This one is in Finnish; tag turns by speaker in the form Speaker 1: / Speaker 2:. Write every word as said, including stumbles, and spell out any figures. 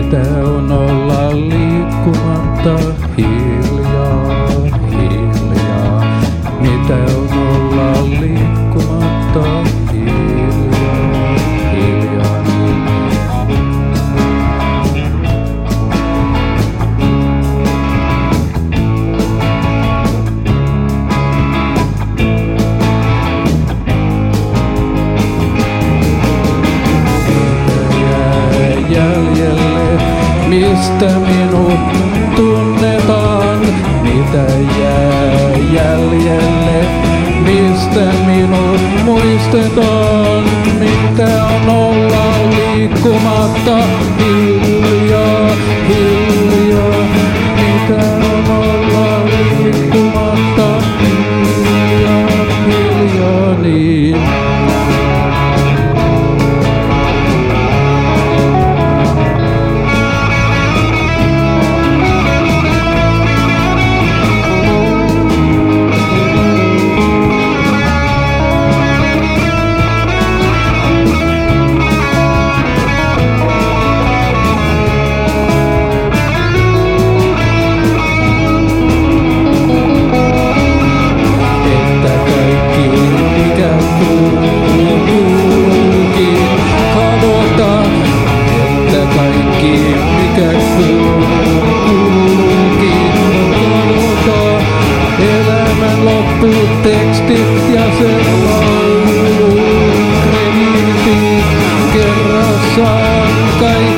Speaker 1: Mitä on olla liikkumatta hiljaa, hiljaa. Mitä on olla liikkumatta hiljaa, hiljaa. Mistä minut tunnetaan, mitä jää jäljelle, mistä minut muistetaan, mitä on olla liikkumatta hiljaa, hiljaa, mitä on olla liikkumatta hiljaa, hiljaa niin. Mikä kuuluukin odottaa elämän lopputekstit ja sen laulun krediitit kerrassaan kaikki.